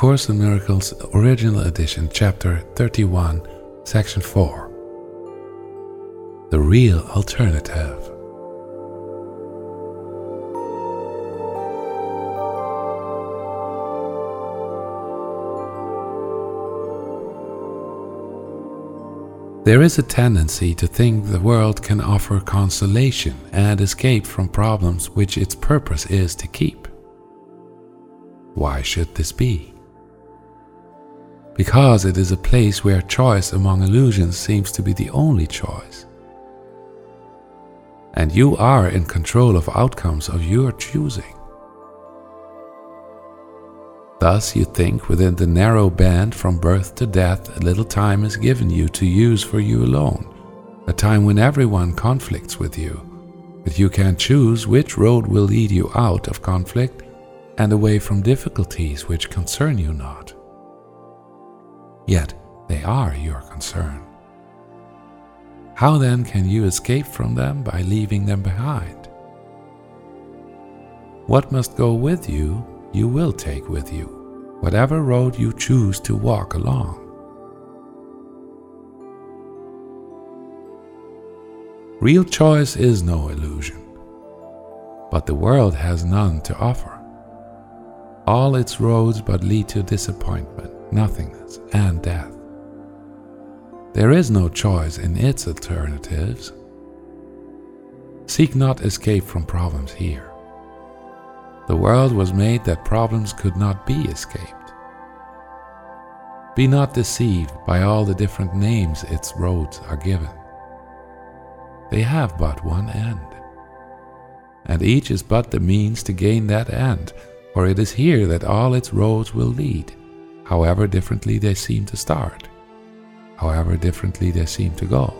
Course in Miracles, Original Edition, Chapter 31, Section 4. The Real Alternative. There is a tendency to think the world can offer consolation and escape from problems which its purpose is to keep. Why should this be? Because it is a place where choice among illusions seems to be the only choice. And you are in control of outcomes of your choosing. Thus you think within the narrow band from birth to death a little time is given you to use for you alone, a time when everyone conflicts with you, but you can choose which road will lead you out of conflict and away from difficulties which concern you not. Yet they are your concern. How then can you escape from them by leaving them behind? What must go with you, you will take with you, whatever road you choose to walk along. Real choice is no illusion, but the world has none to offer. All its roads but lead to disappointment, nothingness, and death. There is no choice in its alternatives. Seek not escape from problems here. The world was made that problems could not be escaped. Be not deceived by all the different names its roads are given. They have but one end, and each is but the means to gain that end, for it is here that all its roads will lead, however differently they seem to start, however differently they seem to go.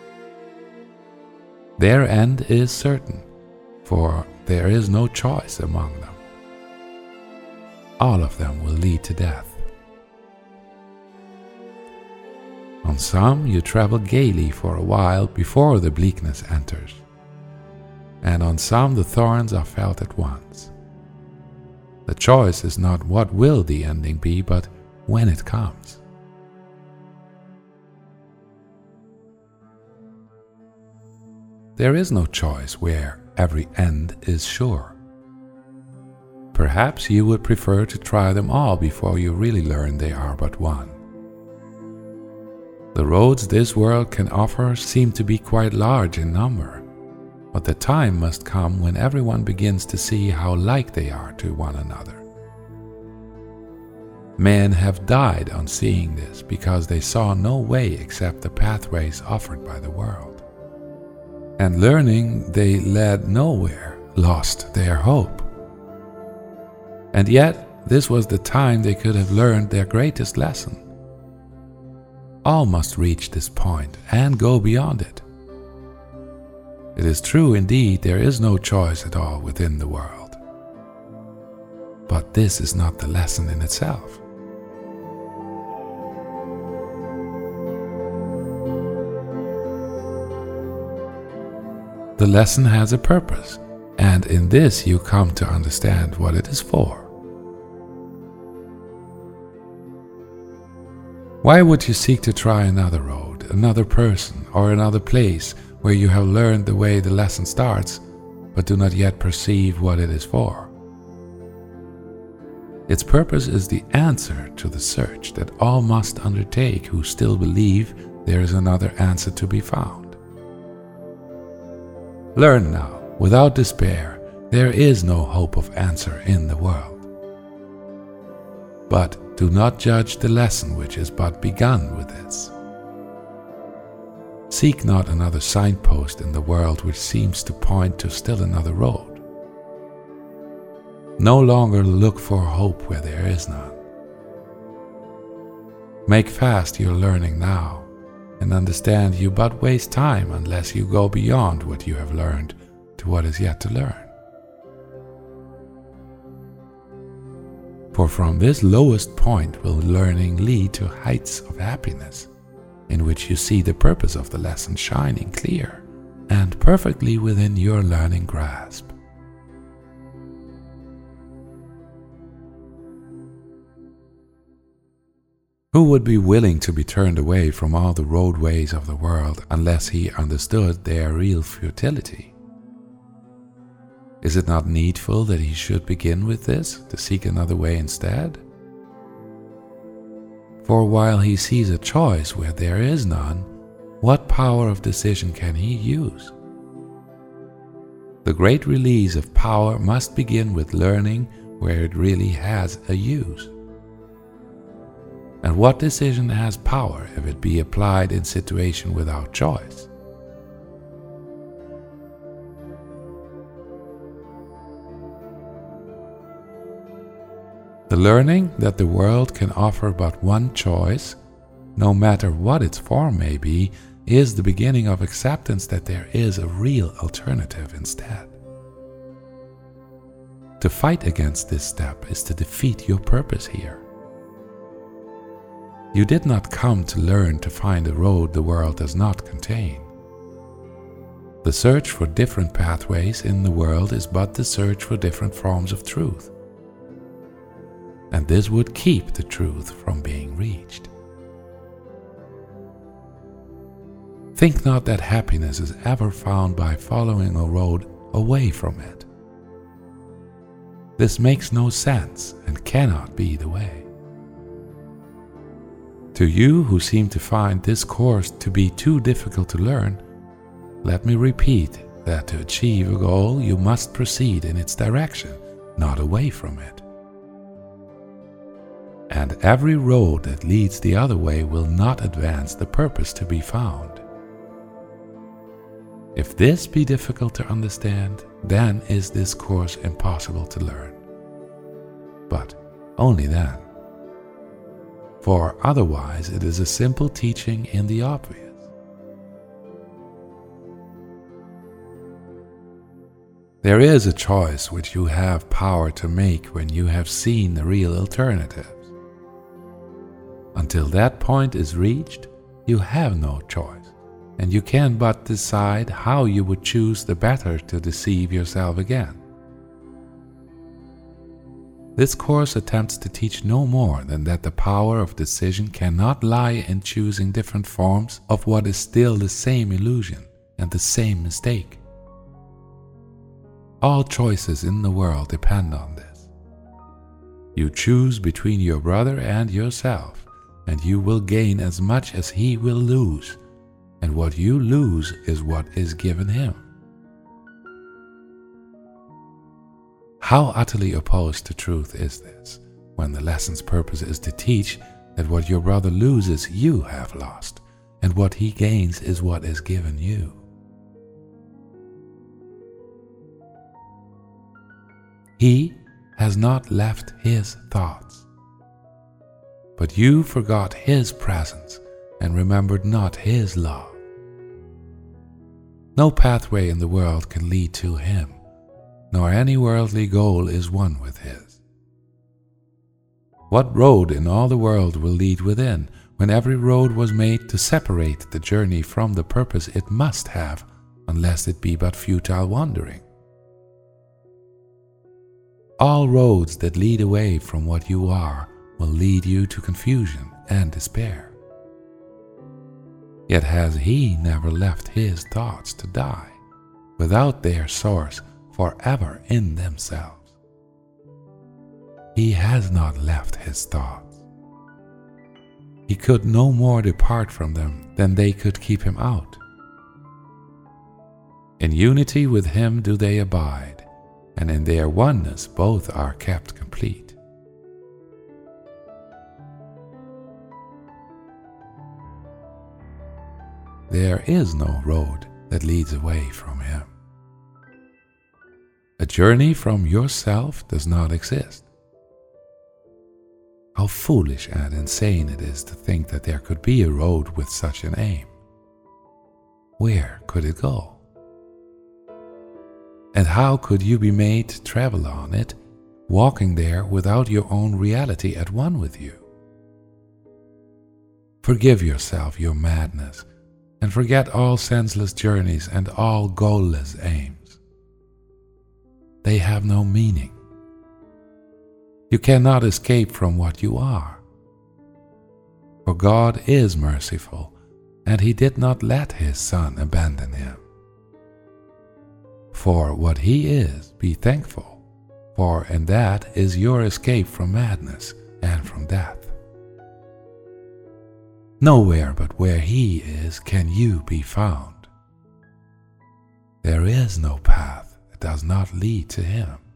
Their end is certain, for there is no choice among them. All of them will lead to death. On some you travel gaily for a while before the bleakness enters, and on some the thorns are felt at once. The choice is not what will the ending be, but when it comes. There is no choice where every end is sure. Perhaps you would prefer to try them all before you really learn they are but one. The roads this world can offer seem to be quite large in number, but the time must come when everyone begins to see how like they are to one another. Men have died on seeing this because they saw no way except the pathways offered by the world. And learning they led nowhere, lost their hope. And yet this was the time they could have learned their greatest lesson. All must reach this point and go beyond it. It is true indeed there is no choice at all within the world. But this is not the lesson in itself. The lesson has a purpose, and in this you come to understand what it is for. Why would you seek to try another road, another person, or another place where you have learned the way the lesson starts, but do not yet perceive what it is for? Its purpose is the answer to the search that all must undertake who still believe there is another answer to be found. Learn now, without despair, there is no hope of answer in the world. But do not judge the lesson which is but begun with this. Seek not another signpost in the world which seems to point to still another road. No longer look for hope where there is none. Make fast your learning now, and understand you but waste time unless you go beyond what you have learned to what is yet to learn. For from this lowest point will learning lead to heights of happiness, in which you see the purpose of the lesson shining clear and perfectly within your learning grasp. Who would be willing to be turned away from all the roadways of the world unless he understood their real futility? Is it not needful that he should begin with this, to seek another way instead? For while he sees a choice where there is none, what power of decision can he use? The great release of power must begin with learning where it really has a use. And what decision has power if it be applied in situation without choice? The learning that the world can offer but one choice, no matter what its form may be, is the beginning of acceptance that there is a real alternative instead. To fight against this step is to defeat your purpose here. You did not come to learn to find a road the world does not contain. The search for different pathways in the world is but the search for different forms of truth. And this would keep the truth from being reached. Think not that happiness is ever found by following a road away from it. This makes no sense and cannot be the way. To you who seem to find this course to be too difficult to learn, let me repeat that to achieve a goal you must proceed in its direction, not away from it. And every road that leads the other way will not advance the purpose to be found. If this be difficult to understand, then is this course impossible to learn. But only then. For otherwise it is a simple teaching in the obvious. There is a choice which you have power to make when you have seen the real alternatives. Until that point is reached, you have no choice, and you can but decide how you would choose the better to deceive yourself again. This course attempts to teach no more than that the power of decision cannot lie in choosing different forms of what is still the same illusion and the same mistake. All choices in the world depend on this. You choose between your brother and yourself, and you will gain as much as he will lose, and what you lose is what is given him. How utterly opposed to truth is this, when the lesson's purpose is to teach that what your brother loses you have lost, and what he gains is what is given you. He has not left his thoughts, but you forgot his presence and remembered not his love. No pathway in the world can lead to him, nor any worldly goal is one with his. What road in all the world will lead within, when every road was made to separate the journey from the purpose it must have, unless it be but futile wandering? All roads that lead away from what you are will lead you to confusion and despair. Yet has he never left his thoughts to die, without their source forever in themselves. He has not left his thoughts. He could no more depart from them than they could keep him out. In unity with him do they abide, and in their oneness both are kept complete. There is no road that leads away from him. A journey from yourself does not exist. How foolish and insane it is to think that there could be a road with such an aim. Where could it go? And how could you be made to travel on it, walking there without your own reality at one with you? Forgive yourself your madness, and forget all senseless journeys and all goalless aims. They have no meaning. You cannot escape from what you are. For God is merciful, and he did not let his Son abandon him. For what he is, be thankful, for in that is your escape from madness and from death. Nowhere but where he is can you be found. There is no path that does not lead to him.